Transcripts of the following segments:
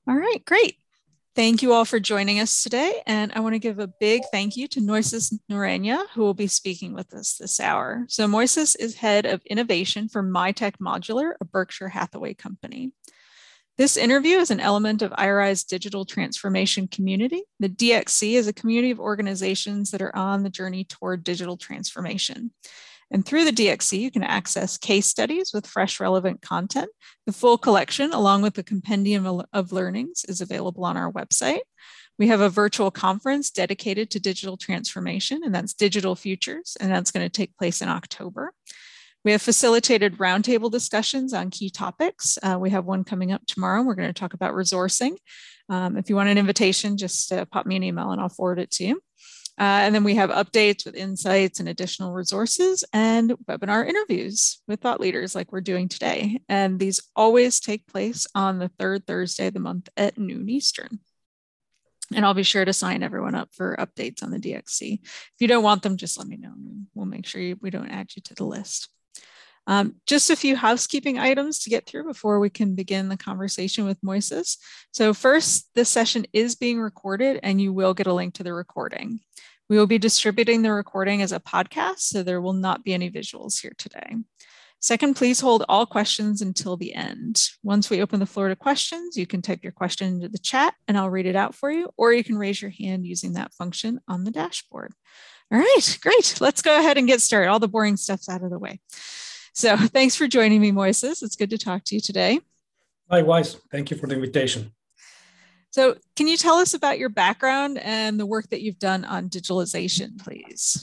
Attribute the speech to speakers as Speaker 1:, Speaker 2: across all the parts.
Speaker 1: All right, great. Thank you all for joining us today. And I want to give a big thank you to Moises Norena, who will be speaking with us this hour. So Moises is head of innovation for MyTech Modular, a Berkshire Hathaway company. This interview is an element of IRI's digital transformation community. The DXC is a community of organizations that are on the journey toward digital transformation. And through the DXC, you can access case studies with fresh, relevant content. The full collection, along with the compendium of learnings, is available on our website. We have a virtual conference dedicated to digital transformation, and that's Digital Futures, and that's going to take place in October. We have facilitated roundtable discussions on key topics. We have one coming up tomorrow. We're going to talk about resourcing. If you want an invitation, just pop me an email and I'll forward it to you. And then we have updates with insights and additional resources and webinar interviews with thought leaders like we're doing today. And these always take place on the third Thursday of the month at noon Eastern. And I'll be sure to sign everyone up for updates on the DXC. If you don't want them, just let me know. We'll make sure we don't add you to the list. Just a few housekeeping items to get through before we can begin the conversation with Moises. So first, this session is being recorded and you will get a link to the recording. We will be distributing the recording as a podcast, so there will not be any visuals here today. Second, please hold all questions until the end. Once we open the floor to questions, you can type your question into the chat and I'll read it out for you, or you can raise your hand using that function on the dashboard. All right, great. Let's go ahead and get started. All the boring stuff's out of the way. So thanks for joining me, Moises. It's good to talk to you today.
Speaker 2: Likewise. Thank you for the invitation.
Speaker 1: So can you tell us about your background and the work that you've done on digitalization, please?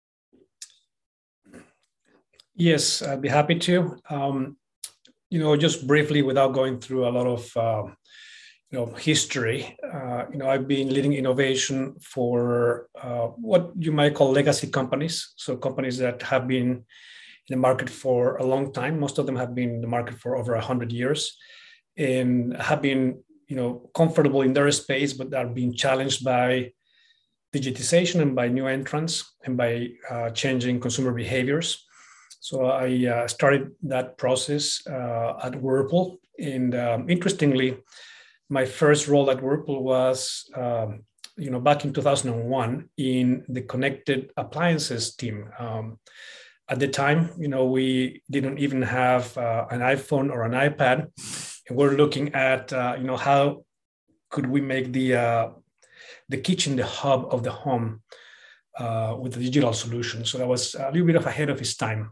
Speaker 2: Yes, I'd be happy to. Just briefly, without going through a lot of history, I've been leading innovation for what you might call legacy companies. So companies that have been in the market for a long time. Most of them have been in the market for over 100 years and have been comfortable in their space, but are being challenged by digitization and by new entrants and by changing consumer behaviors. So I started that process at Whirlpool. And interestingly, my first role at Whirlpool was, back in 2001 in the connected appliances team. At the time, we didn't even have an iPhone or an iPad. And we're looking at, how could we make the kitchen the hub of the home with the digital solution. So that was a little bit of ahead of its time.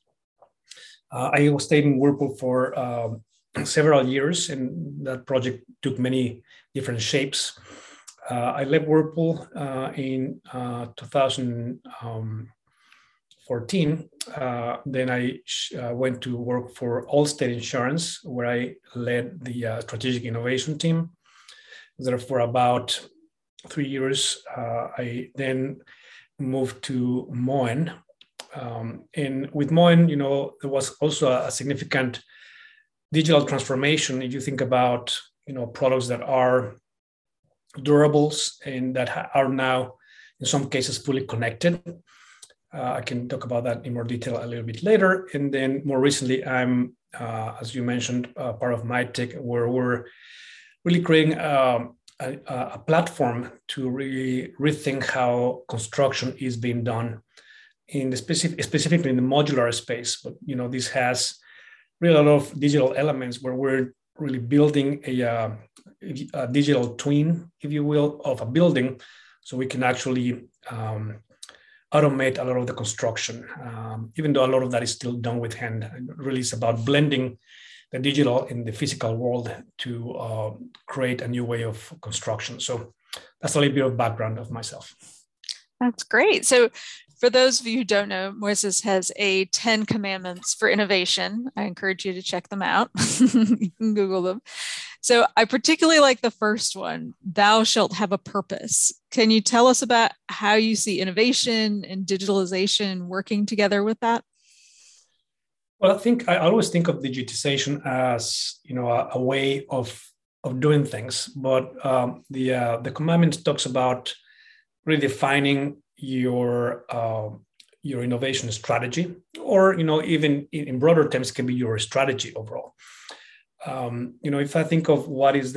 Speaker 2: I stayed in Whirlpool for several years, and that project took many different shapes. I left Whirlpool in 2014. Then I went to work for Allstate Insurance, where I led the strategic innovation team. There for about 3 years. I then moved to Moen. And with Moen, there was also a significant digital transformation. If you think about, products that are durables and that are now, in some cases, fully connected. I can talk about that in more detail a little bit later. And then more recently, I'm, as you mentioned, part of MyTech, where we're really creating a platform to really rethink how construction is being done in the specifically in the modular space. But this has really a lot of digital elements where we're really building a digital twin, if you will, of a building, so we can actually automate a lot of the construction, even though a lot of that is still done with hand. It really is about blending the digital in the physical world to create a new way of construction. So that's a little bit of background of myself.
Speaker 1: That's great. So for those of you who don't know, Moises has a 10 commandments for innovation. I encourage you to check them out. You can Google them. So I particularly like the first one, thou shalt have a purpose. Can you tell us about how you see innovation and digitalization working together with that?
Speaker 2: Well, I always think of digitization as, a way of doing things, but the commandment talks about redefining your innovation strategy, or even in broader terms, can be your strategy overall. If I think of what is that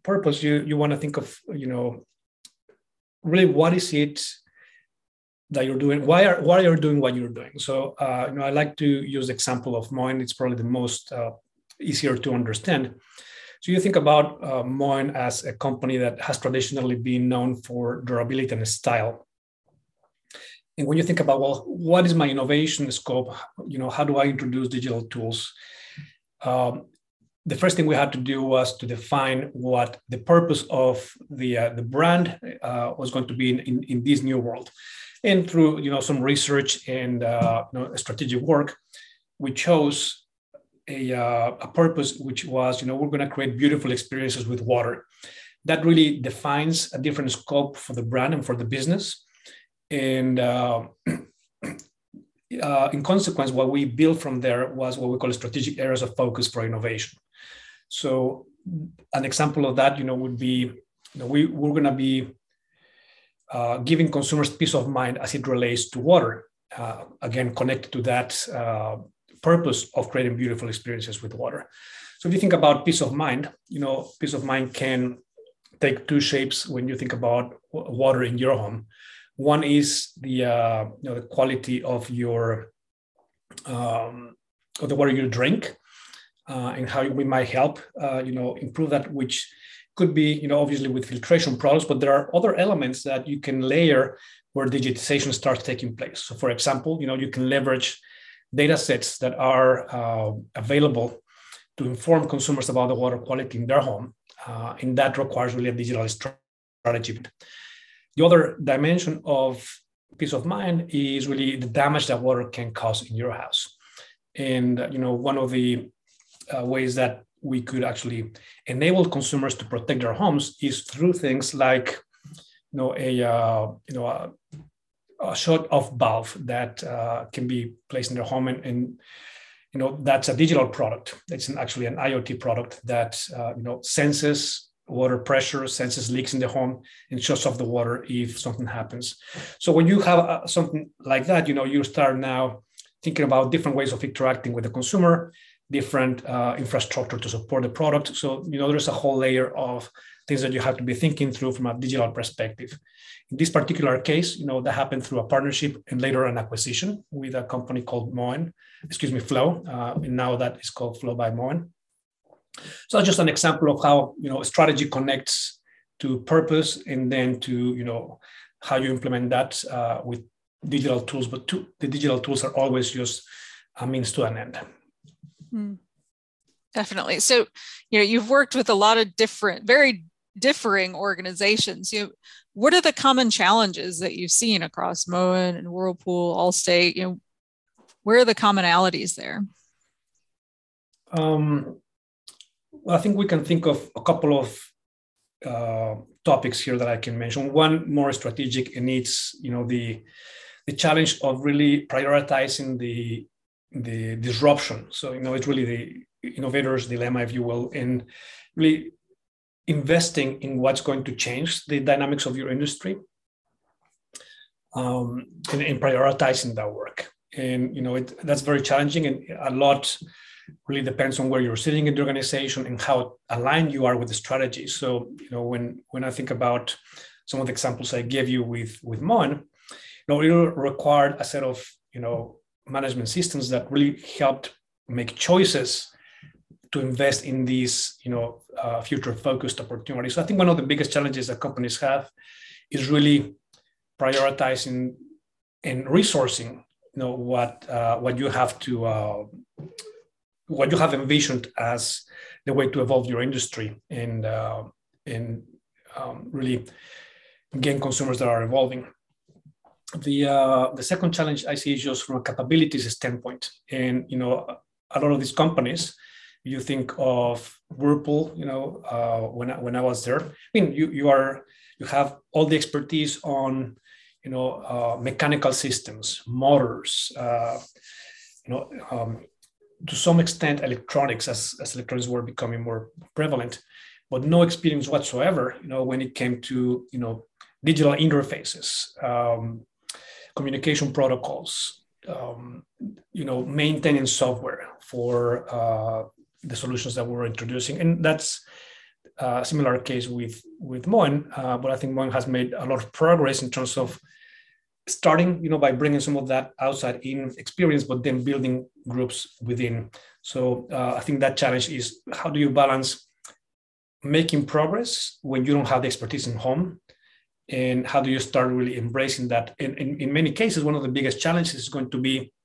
Speaker 2: purpose, you want to think of, really what is it that you're doing? Why are you doing what you're doing? So, I like to use the example of Moen. It's probably the most easier to understand. So you think about Moen as a company that has traditionally been known for durability and style. And when you think about, well, what is my innovation scope? How do I introduce digital tools? The first thing we had to do was to define what the purpose of the brand was going to be in this new world. And through some research and strategic work, we chose a purpose which was we're going to create beautiful experiences with water. That really defines a different scope for the brand and for the business. And in consequence, what we built from there was what we call strategic areas of focus for innovation. So an example of that, would be we're going to be giving consumers peace of mind as it relates to water. Again, connected to that purpose of creating beautiful experiences with water. So if you think about peace of mind, peace of mind can take two shapes when you think about water in your home. One is the quality of your of the water you drink, and how we might help improve that, which could be obviously with filtration products, but there are other elements that you can layer where digitization starts taking place. So for example, you can leverage data sets that are available to inform consumers about the water quality in their home, and that requires really a digital strategy. The other dimension of peace of mind is really the damage that water can cause in your house. And one of the ways that we could actually enable consumers to protect their homes is through things like a shut-off valve that can be placed in their home, and that's a digital product. It's actually an IoT product that senses water pressure, senses leaks in the home, and shuts off the water if something happens. So when you have something like that, you start now thinking about different ways of interacting with the consumer, different infrastructure to support the product. So there's a whole layer of things that you have to be thinking through from a digital perspective. In this particular case, that happened through a partnership and later an acquisition with a company called Flow, and now that is called Flow by Moen. So that's just an example of how strategy connects to purpose, and then to how you implement that with digital tools. But the digital tools are always just a means to an end.
Speaker 1: Definitely. So you've worked with a lot of very differing organizations. What are the common challenges that you've seen across Moen and Whirlpool, Allstate? Where are the commonalities there?
Speaker 2: Well, I think we can think of a couple of topics here that I can mention. One more strategic, and it's the challenge of really prioritizing the disruption. So it's really the innovator's dilemma, if you will, in really investing in what's going to change the dynamics of your industry, and prioritizing that work. And that's very challenging, and a lot really depends on where you're sitting in the organization and how aligned you are with the strategy. So when I think about some of the examples I gave you with Moen, it required a set of management systems that really helped make choices to invest in these future focused opportunities. So I think one of the biggest challenges that companies have is really prioritizing and resourcing what you have to what you have envisioned as the way to evolve your industry, and really gain consumers that are evolving. The second challenge I see is just from a capabilities standpoint. And a lot of these companies, you think of Whirlpool, when I was there, I mean, you have all the expertise on mechanical systems, motors, to some extent electronics, as electronics were becoming more prevalent, but no experience whatsoever when it came to digital interfaces, communication protocols, maintaining software for the solutions that we're introducing. And that's similar case with Moen, but I think Moen has made a lot of progress in terms of starting, by bringing some of that outside in experience, but then building groups within. So I think that challenge is, how do you balance making progress when you don't have the expertise in home, and how do you start really embracing that? In many cases, one of the biggest challenges is going to be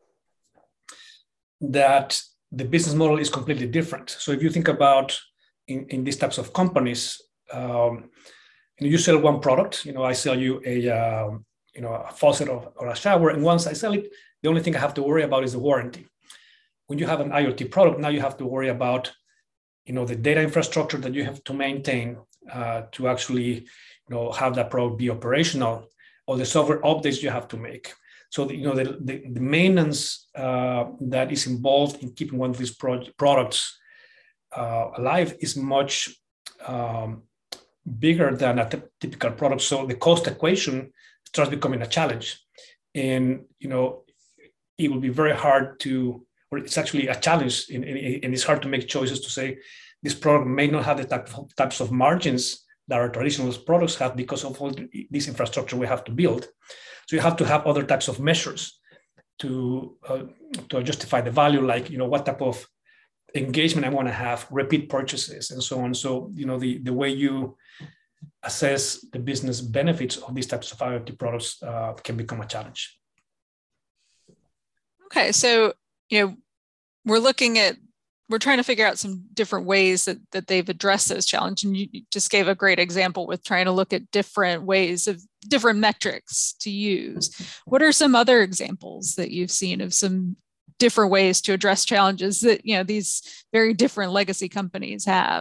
Speaker 2: that the business model is completely different. So if you think about in these types of companies, you sell one product. I sell you a faucet or a shower, and once I sell it, the only thing I have to worry about is the warranty. When you have an IoT product, now you have to worry about the data infrastructure that you have to maintain to actually have that product be operational, or the software updates you have to make. So the maintenance that is involved in keeping one of these products alive is much bigger than a typical product. So the cost equation starts becoming a challenge, and it will be very hard to, or it's actually a challenge, and it's hard to make choices to say this product may not have the types of margins that our traditional products have because of all this infrastructure we have to build. So you have to have other types of measures to justify the value, like what type of engagement I want to have, repeat purchases, and so on. So the way you assess the business benefits of these types of IoT products can become a challenge.
Speaker 1: Okay, so we're trying to figure out some different ways that they've addressed those challenges. And you just gave a great example with trying to look at different ways of different metrics to use. What are some other examples that you've seen of some different ways to address challenges that these very different legacy companies have?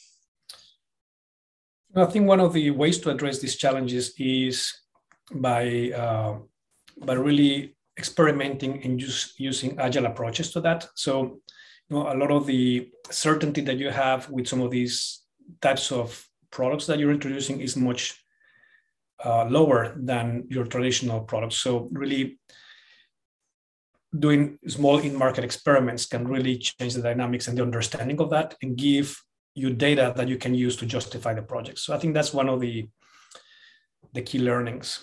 Speaker 2: I think one of the ways to address these challenges is by really experimenting and using agile approaches to that. So a lot of the certainty that you have with some of these types of products that you're introducing is much lower than your traditional products. So really doing small in-market experiments can really change the dynamics and the understanding of that, and give you data that you can use to justify the project. So I think that's one of the key learnings.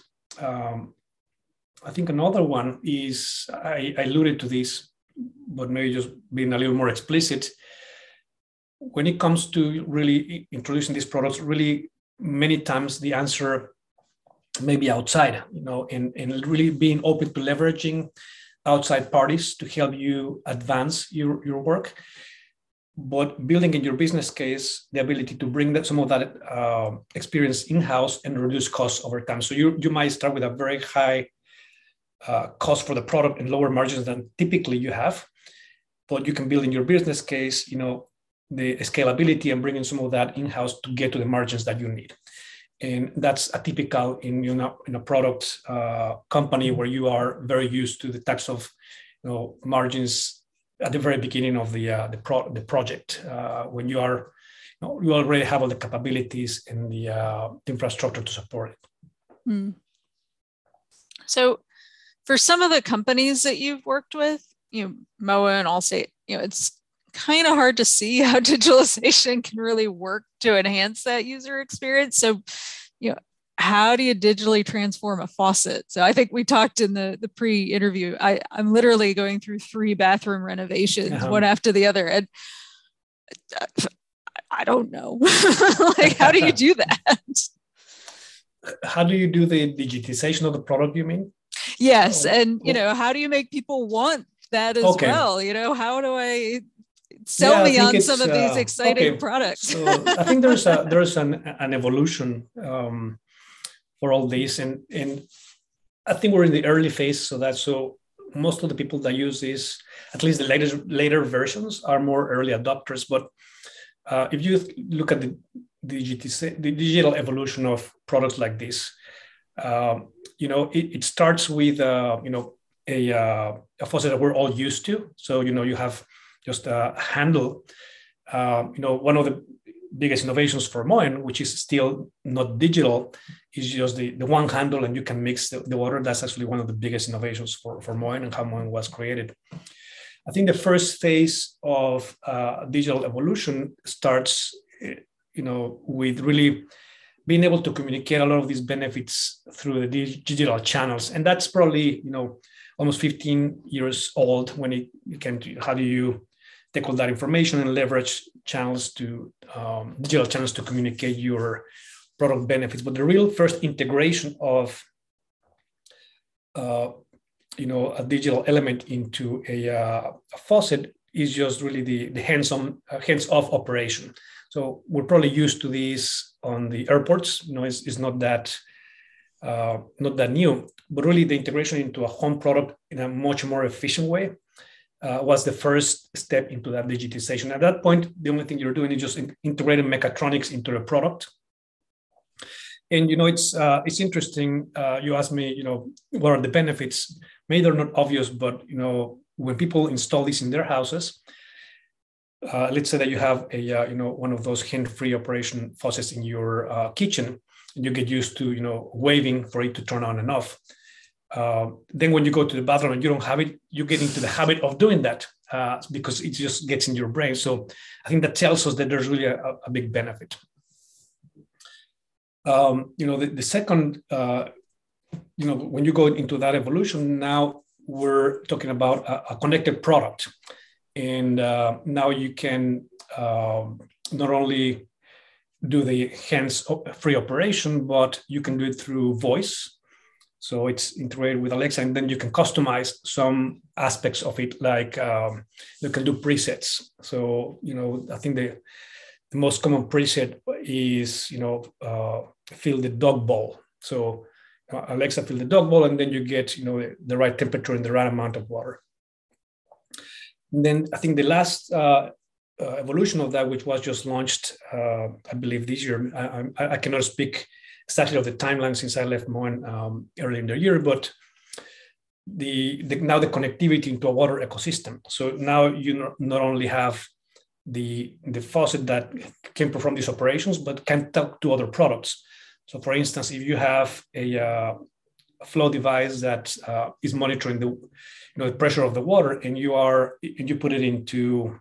Speaker 2: I think another one is, I alluded to this, but maybe just being a little more explicit. When it comes to really introducing these products, really many times the answer may be outside, and really being open to leveraging outside parties to help you advance your work, but building in your business case the ability to bring some of that experience in-house and reduce costs over time. So you might start with a very high cost for the product and lower margins than typically you have, but you can build in your business case, the scalability and bringing some of that in-house to get to the margins that you need. And that's a typical in a product company where you are very used to the types of margins at the very beginning of the project, when you already have all the capabilities and the infrastructure to support it.
Speaker 1: Mm. So for some of the companies that you've worked with, MOA and Allstate, it's kind of hard to see how digitalization can really work to enhance that user experience. So, how do you digitally transform a faucet? So I think we talked in the pre-interview, I'm literally going through 3 bathroom renovations, one after the other. And I don't know, how do you do that?
Speaker 2: How do you do the digitization of the product, you mean?
Speaker 1: Yes. And, how do you make people want that as well? How do I sell me on some of these exciting products?
Speaker 2: So I think there's an evolution for all this, and I think we're in the early phase. So most of the people that use this, at least the later versions, are more early adopters. But if you look at the digital evolution of products like this, it starts with a faucet that we're all used to. So you have just a handle. One of the biggest innovations for Moen, which is still not digital, is just the one handle, and you can mix the water. That's actually one of the biggest innovations for Moen and how Moen was created. I think the first phase of digital evolution starts with really being able to communicate a lot of these benefits through the digital channels. And that's probably, almost 15 years old when it came to how do you take all that information and leverage channels to digital channels to communicate your product benefits. But the real first integration of a digital element into a faucet is just really the hands-off operation. So we're probably used to these on the airports. It's not that new, but really the integration into a home product in a much more efficient way was the first step into that digitization. At that point, the only thing you're doing is just integrating mechatronics into the product. And it's interesting. You asked me, what are the benefits? Maybe they're not obvious, but when people install this in their houses, let's say that you have a one of those hand-free operation faucets in your kitchen, and you get used to waving for it to turn on and off. Then when you go to the bathroom and you don't have it, you get into the habit of doing that because it just gets in your brain. So I think that tells us that there's really a big benefit. The second, when you go into that evolution, now we're talking about a connected product. And now you can not only do the hands-free operation, but you can do it through voice. So it's integrated with Alexa, and then you can customize some aspects of it, like you can do presets. So, I think the most common preset is, fill the dog bowl. So Alexa, fill the dog bowl, and then you get, the right temperature and the right amount of water. And then I think the last evolution of that, which was just launched, I believe this year, I cannot speak exactly of the timeline since I left Moen early in the year, but now the connectivity into a water ecosystem. So now you not only have the faucet that can perform these operations, but can talk to other products. So for instance, if you have a flow device that is monitoring the pressure of the water, and you put it into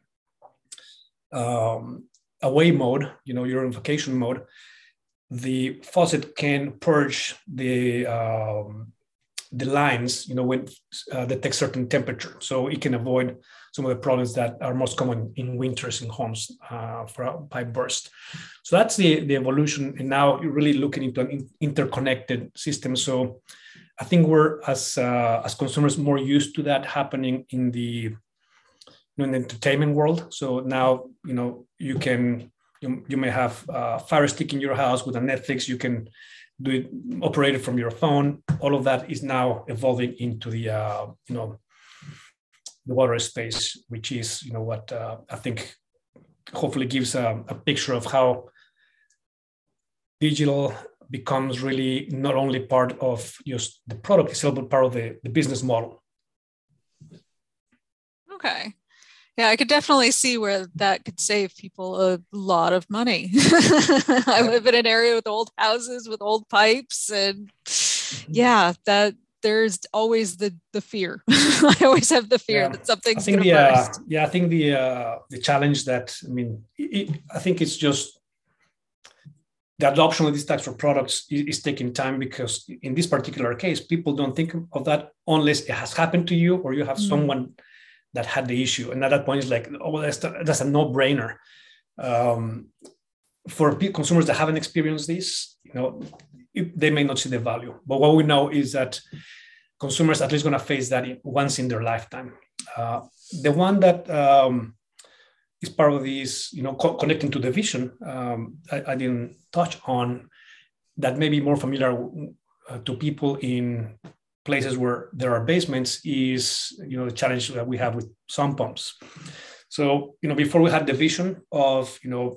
Speaker 2: away mode, you're in vacation mode, the faucet can purge the lines, when detect certain temperature, so it can avoid some of the problems that are most common in winters in homes for a pipe burst. So that's the evolution, and now you're really looking into an interconnected system. So I think we're as consumers more used to that happening in the entertainment world. So now you may have a Fire Stick in your house with a Netflix. You can do it operated from your phone. All of that is now evolving into the the water space, which is what I think hopefully gives a picture of how digital becomes really not only part of just the product itself, but part of the business model.
Speaker 1: Okay. Yeah, I could definitely see where that could save people a lot of money. I live in an area with old houses with old pipes, and that there's always the fear. I always have the fear that something's going to burst.
Speaker 2: I think the challenge that I think it's just the adoption of these types of products is taking time, because in this particular case, people don't think of that unless it has happened to you or you have someone that had the issue. And at that point, it's like, that's a no-brainer. For consumers that haven't experienced this, they may not see the value. But what we know is that consumers at least going to face that once in their lifetime. The one that is part of these, connecting to the vision, I didn't touch on, that may be more familiar to people in places where there are basements, is the challenge that we have with sump pumps. So before we had the vision of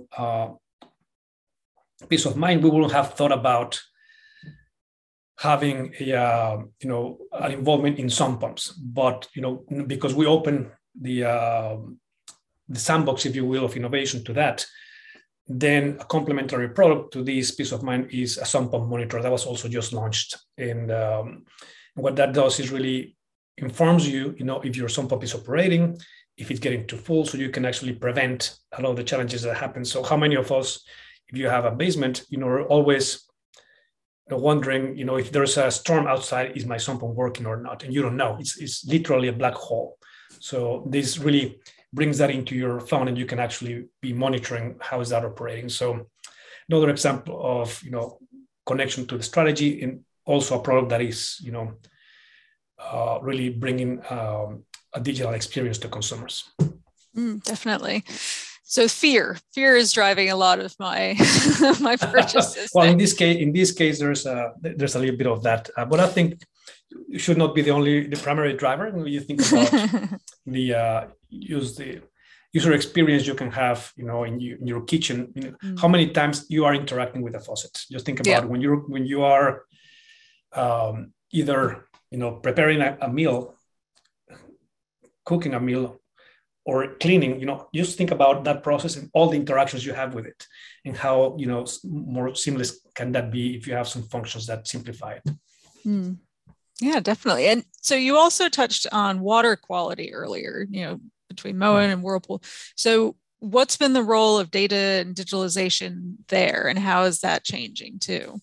Speaker 2: peace of mind, we wouldn't have thought about having an involvement in sump pumps. But because we open the sandbox, if you will, of innovation to that, then a complementary product to this peace of mind is a sump pump monitor that was also just launched. And what that does is really informs you, if your sump pump is operating, if it's getting too full, so you can actually prevent a lot of the challenges that happen. So how many of us, if you have a basement, are always wondering, if there's a storm outside, is my sump pump working or not? And you don't know. It's literally a black hole. So this really brings that into your phone, and you can actually be monitoring how is that operating. So another example of connection to the strategy, and also a product that is really bringing a digital experience to consumers.
Speaker 1: Definitely. So fear is driving a lot of my my purchases.
Speaker 2: Well, in this case, there's a little bit of that, but I think it should not be the primary driver. When you think about the user experience you can have, in your kitchen, how many times you are interacting with a faucet. Just think about when you are either preparing a meal, cooking a meal, or cleaning. Just think about that process and all the interactions you have with it, and how more seamless can that be if you have some functions that simplify it.
Speaker 1: Yeah, definitely. And so you also touched on water quality earlier, between Moen and Whirlpool. So what's been the role of data and digitalization there, and how is that changing too?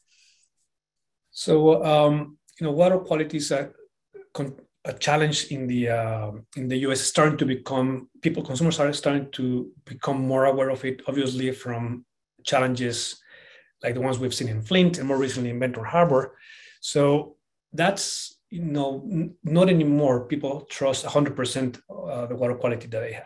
Speaker 2: So, water quality is a challenge in the US. Consumers are starting to become more aware of it, obviously from challenges like the ones we've seen in Flint and more recently in Benton Harbor. So that's, not anymore. People trust 100% the water quality that they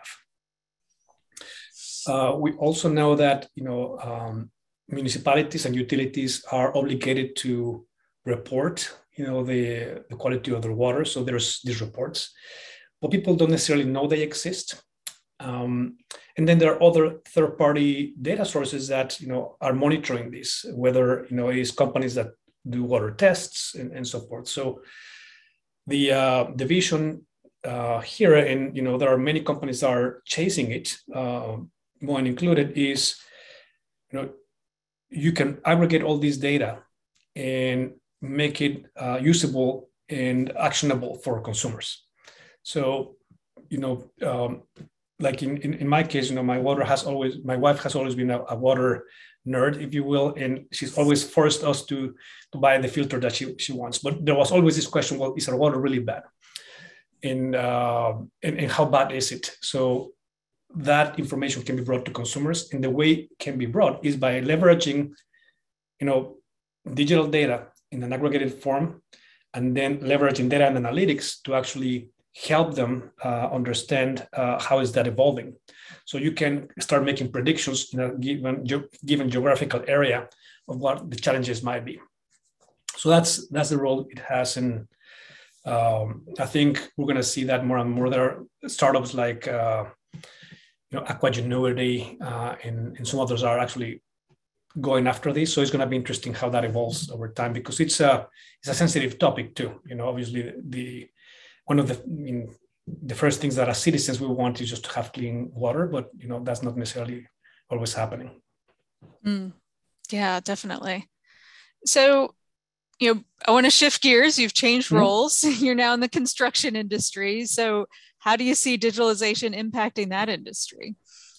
Speaker 2: have. We also know that, municipalities and utilities are obligated to report, the quality of their water. So there's these reports, but people don't necessarily know they exist. And then there are other third-party data sources that, are monitoring this, whether, it is companies that do water tests and so forth. So the vision here, and, there are many companies that are chasing it, Moen included, is, you can aggregate all this data and make it usable and actionable for consumers. So, like in my case, my wife has always been a water nerd, if you will, and she's always forced us to buy the filter that she wants. But there was always this question: well, is our water really bad? And how bad is it? So that information can be brought to consumers, and the way it can be brought is by leveraging, digital data in an aggregated form, and then leveraging data and analytics to actually help them understand how is that evolving. So you can start making predictions in a given geographical area of what the challenges might be. So that's the role it has, and I think we're going to see that more and more. There are startups like Aquagenuity and some others are actually going after this. So it's going to be interesting how that evolves over time, because it's a sensitive topic too. Obviously one of the first things that as citizens we want is just to have clean water, but that's not necessarily always happening.
Speaker 1: Yeah, definitely. So, I want to shift gears. You've changed roles. You're now in the construction industry. So how do you see digitalization impacting that industry?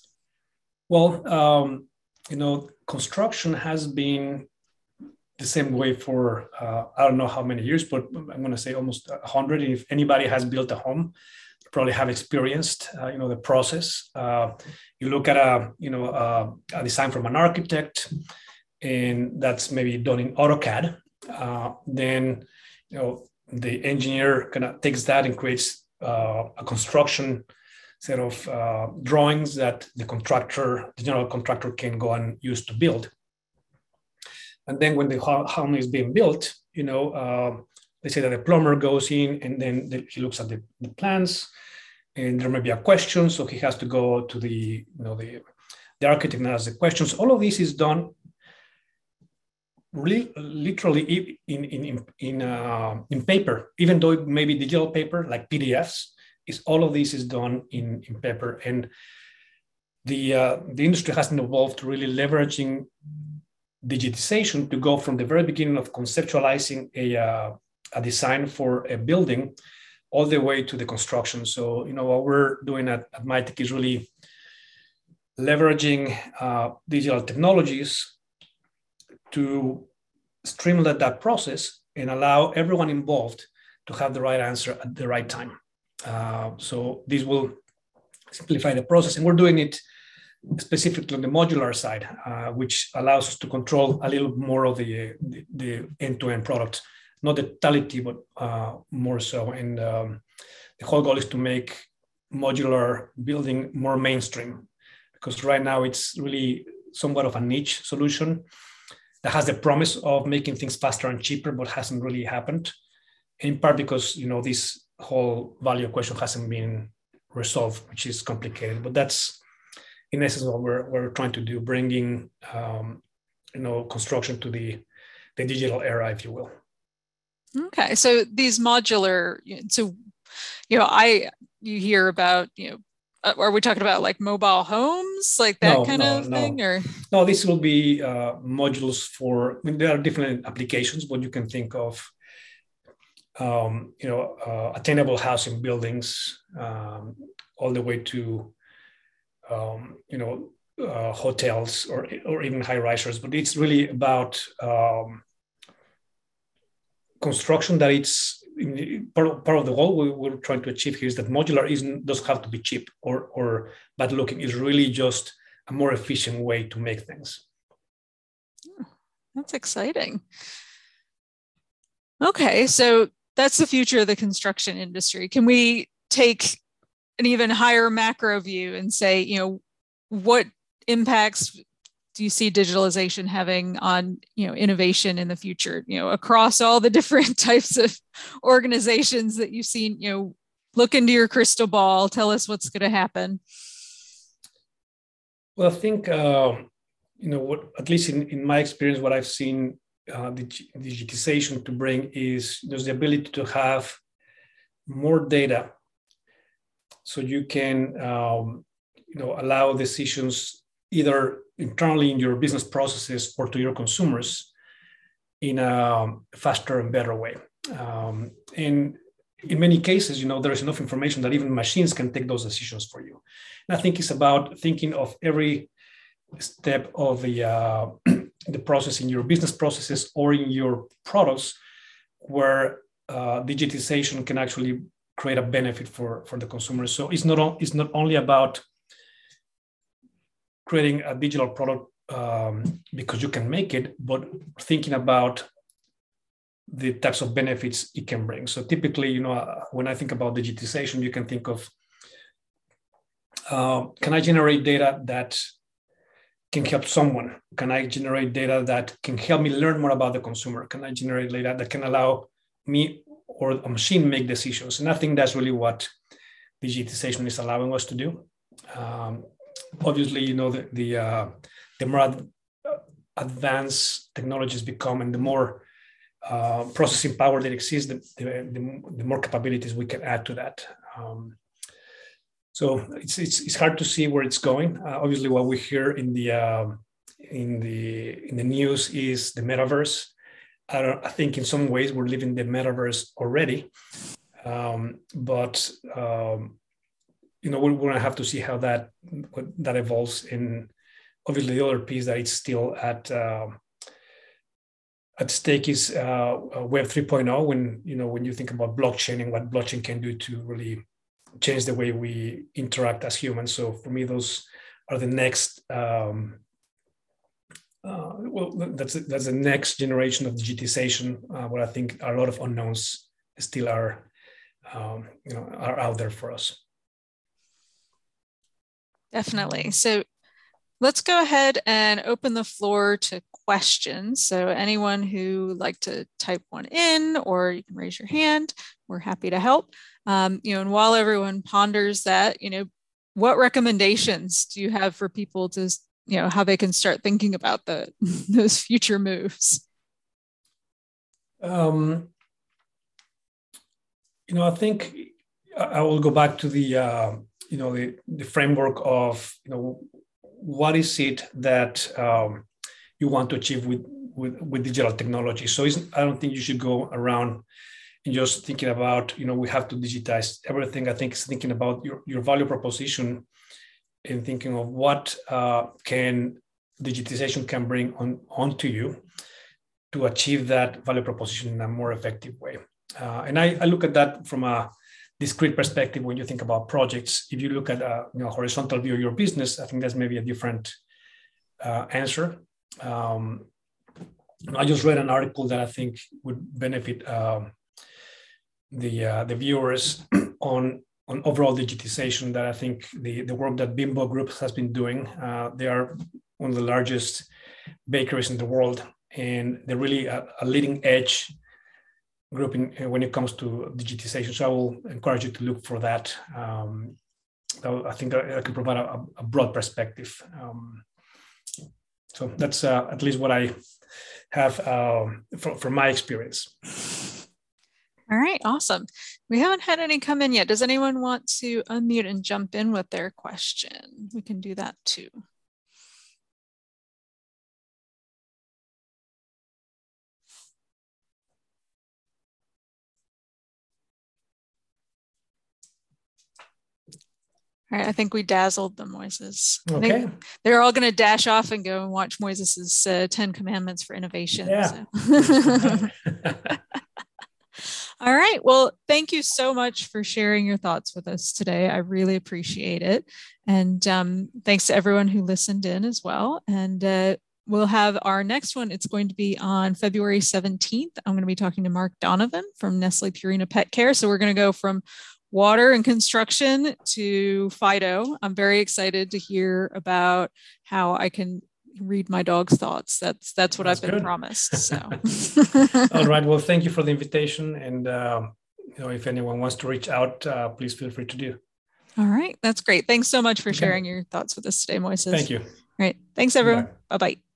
Speaker 2: Well, construction has been the same way for, I don't know how many years, but I'm going to say almost 100. If anybody has built a home, you probably have experienced, the process. You look at a design from an architect, and that's maybe done in AutoCAD. Then, the engineer kind of takes that and creates a construction set of drawings that the general contractor can go and use to build. And then when the home is being built, let's say that the plumber goes in and then he looks at the plans, and there may be a question, so he has to go to the architect and ask the questions. All of this is done really literally in paper, even though it may be digital paper like PDFs. All of this is done in paper, and the industry hasn't evolved to really leveraging digitization to go from the very beginning of conceptualizing a design for a building all the way to the construction. So, what we're doing at MyTech is really leveraging digital technologies to streamline that process and allow everyone involved to have the right answer at the right time. So this will simplify the process, and we're doing it specifically on the modular side, which allows us to control a little more of the end-to-end product, not the totality, but more so. And the whole goal is to make modular building more mainstream, because right now it's really somewhat of a niche solution that has the promise of making things faster and cheaper, but hasn't really happened. In part because this whole value equation hasn't been resolved, which is complicated. But that's in essence what we're trying to do, bringing construction to the digital era, if you will.
Speaker 1: Okay, so these modular, you hear about are we talking about like mobile homes, like that thing, or
Speaker 2: no? This will be modules for. There are different applications, but you can think of attainable housing buildings, all the way to hotels or even high risers. But it's really about construction that it's part of the goal we're trying to achieve here is that modular doesn't have to be cheap or bad looking. It's really just a more efficient way to make things.
Speaker 1: That's exciting. Okay, so that's the future of the construction industry. Can we take an even higher macro view and say, what impacts do you see digitalization having on, innovation in the future, across all the different types of organizations that you've seen? Look into your crystal ball, tell us what's going to happen.
Speaker 2: Well, I think, what, at least in my experience, what I've seen digitization to bring is there's the ability to have more data, so you can allow decisions either internally in your business processes or to your consumers in a faster and better way. And in many cases, there is enough information that even machines can take those decisions for you. And I think it's about thinking of every step of the process in your business processes or in your products where digitization can actually create a benefit for the consumer. So it's not only about creating a digital product because you can make it, but thinking about the types of benefits it can bring. So typically, when I think about digitization, you can think of, can I generate data that can help someone? Can I generate data that can help me learn more about the consumer? Can I generate data that can allow me or a machine make decisions? And I think that's really what digitization is allowing us to do. Obviously, the more advanced technologies become and the more processing power that exists, the more capabilities we can add to that. So it's hard to see where it's going. Obviously, what we hear in the news is the metaverse. I think in some ways we're living the metaverse already, but we're going to have to see how that evolves. And obviously, the other piece that it's still at stake is Web 3.0. When you think about blockchain and what blockchain can do to really change the way we interact as humans. So for me, those are the next. That's the next generation of digitization. Where I think a lot of unknowns still are out there for us.
Speaker 1: Definitely. So let's go ahead and open the floor to questions. So anyone who would like to type one in, or you can raise your hand, we're happy to help. And while everyone ponders that, what recommendations do you have for people to, how they can start thinking about those future moves?
Speaker 2: I think I will go back to the framework of, what is it that you want to achieve with digital technology. So I don't think you should go around just thinking about, we have to digitize everything. I think it's thinking about your value proposition and thinking of what digitization can bring onto you to achieve that value proposition in a more effective way. And I look at that from a discrete perspective when you think about projects. If you look at a horizontal view of your business, I think that's maybe a different answer. I just read an article that I think would benefit the viewers on overall digitization, that I think the work that Bimbo Group has been doing. They are one of the largest bakeries in the world, and they're really a leading edge group when it comes to digitization. So I will encourage you to look for that. I think I can provide a broad perspective. So that's at least what I have from my experience.
Speaker 1: All right, awesome. We haven't had any come in yet. Does anyone want to unmute and jump in with their question? We can do that too. All right, I think we dazzled them, Moises.
Speaker 2: Okay.
Speaker 1: I think they're all going to dash off and go and watch Moises's 10 Commandments for Innovation.
Speaker 2: Yeah.
Speaker 1: So. All right. Well, thank you so much for sharing your thoughts with us today. I really appreciate it. And thanks to everyone who listened in as well. And we'll have our next one. It's going to be on February 17th. I'm going to be talking to Mark Donovan from Nestle Purina Pet Care. So we're going to go from water and construction to Fido. I'm very excited to hear about how I can read my dog's thoughts. That's what I've been promised. So
Speaker 2: all right. Well, thank you for the invitation. And if anyone wants to reach out, please feel free to do.
Speaker 1: All right. That's great. Thanks so much for sharing your thoughts with us today, Moises.
Speaker 2: Thank you.
Speaker 1: All right. Thanks, everyone. Bye-bye.